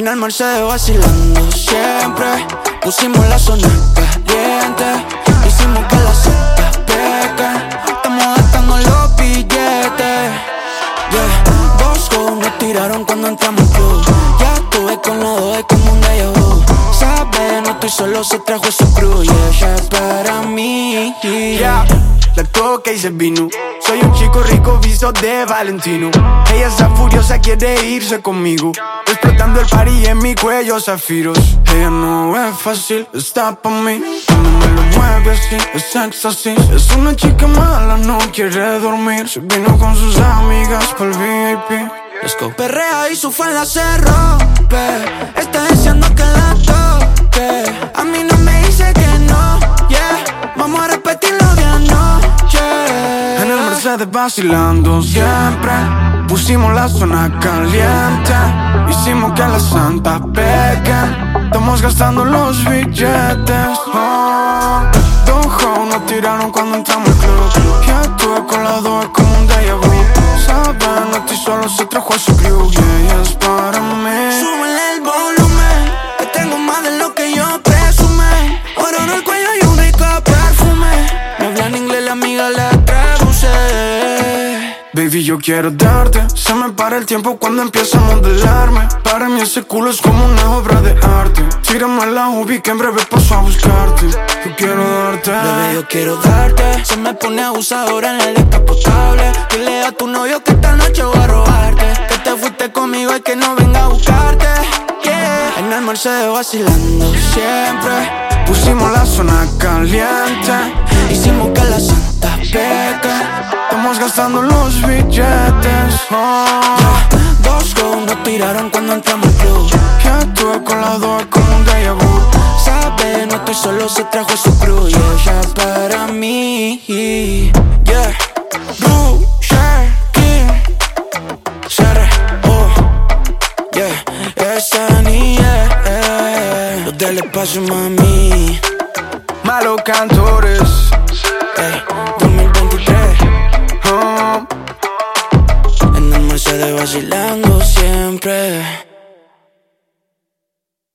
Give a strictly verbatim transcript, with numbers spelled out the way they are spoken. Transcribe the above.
En el Mercedes vacilando siempre. Pusimos la zona caliente. Hicimos que las citas pequen. Estamos gastando los billetes. Yeah, dos go nos tiraron cuando entramos al club. Ya estuve con los dos, es como un déjà vu. Sabe, no estoy solo, se trajo su crew. Y ella es para mí. Yeah, la toca y se vino. Soy un chico rico visto de Valentino. Ella está furiosa, quiere irse conmigo. Explotando el party en mi cuello zafiros. Ella no es fácil, está pa' mí. Cuando me lo mueve así, es éxtasis. Es una chica mala, no quiere dormir. Se vino con sus amigas pa'l V I P. Let's go. Perrea y su falda se rompe. Está deseando que la toque. A mí no me dice que no, yeah. Vamos a repetirlo de anoche. En el Mercedes vacilando siempre. Pusimos la zona caliente. Hicimos que las santas pequen. Estamos gastando los billetes. Oh, Dojo nos tiraron cuando entramos al club. Ya estuve con las dos, es como un déjà vu. Saben, no estoy solo, se trajo a su crew. Y ella es para mí. Súbele el volumen, que tengo más de lo que yo presume. Oro en el cuello y un rico perfume. Me habla en inglés, la amiga le traduce. Baby, yo quiero darte. Se me para el tiempo cuando empieza a modelarme. Para mí ese culo es como una obra de arte. Tírame a la ubi que en breve paso a buscarte. Yo quiero darte. Bebé, yo quiero darte. Se me pone abusadora en el descapotable. Dile a tu novio que esta noche voy a robarte. Que te fuiste conmigo y que no venga a buscarte. Yeah. En el Mercedes vacilando siempre. Pusimos la zona caliente. Hicimos que la santa peque. Estamos gastando los billetes. Oh, yeah. Dos go nos tiraron cuando entramos al club. ya estuve con las dos, es como un déjà vu. Sabe, no estoy solo, se trajo a su crew. Y ella es para mí. Yeah. Blue Sharky C R O. Yeah. Esa niña, eh. Los del espacio, mami. Malos cantores. Ey, dos mil veintitrés. Oh. En el Mercedes vacilando siempre.